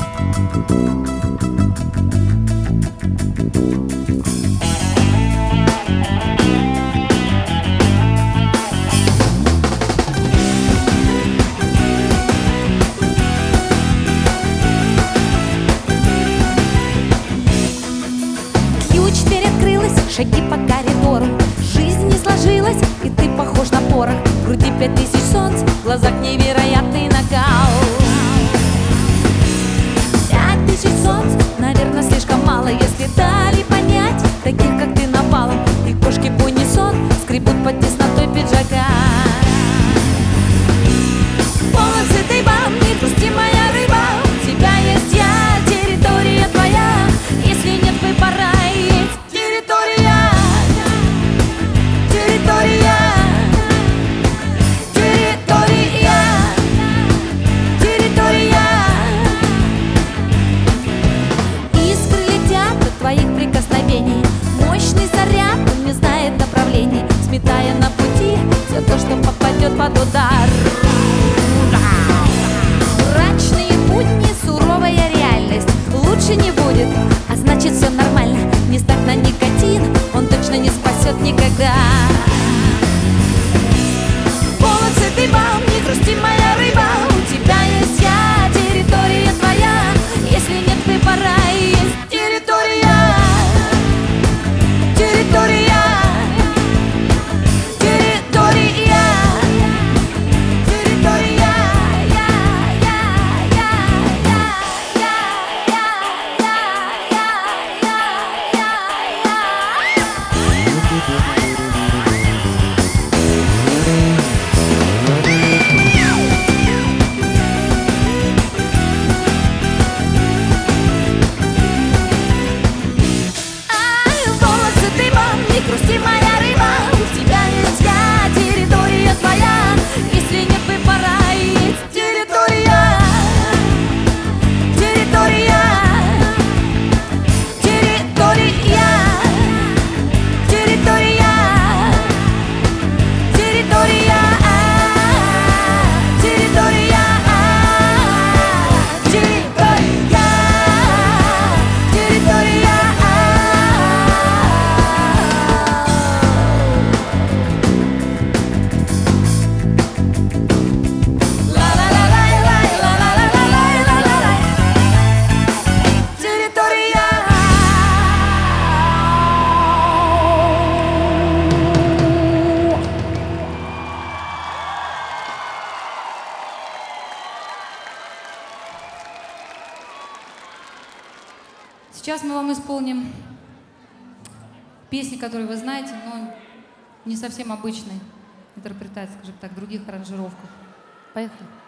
Шаги по коридору, жизнь не сложилась, и ты похож на порох. В груди 5000 солнц, в глазах невероятный накал. 5000 солнц, наверное, слишком мало, если дали понять таких, как ты, навалом. И кошки в унисон скребут под теснотой пиджака. Полосы ты вам, не хрусти, моя рыба. У тебя есть я, территория твоя. Если нет выбора, есть территория. Мощный заряд, он не знает направлений, сметая на пути все то, что попадет под удар. Мрачные будни, суровая реальность. Лучше не будет, а значит все нормально. Не ставь на никотин, он точно не спасет никогда. Полосы ты бам, не грусти, моя рыба. У тебя есть я, территория твоя. Если нет выбора, есть территория. Сейчас мы вам исполним песни, которые вы знаете, но не совсем обычной интерпретации, скажем так, в других аранжировках. Поехали.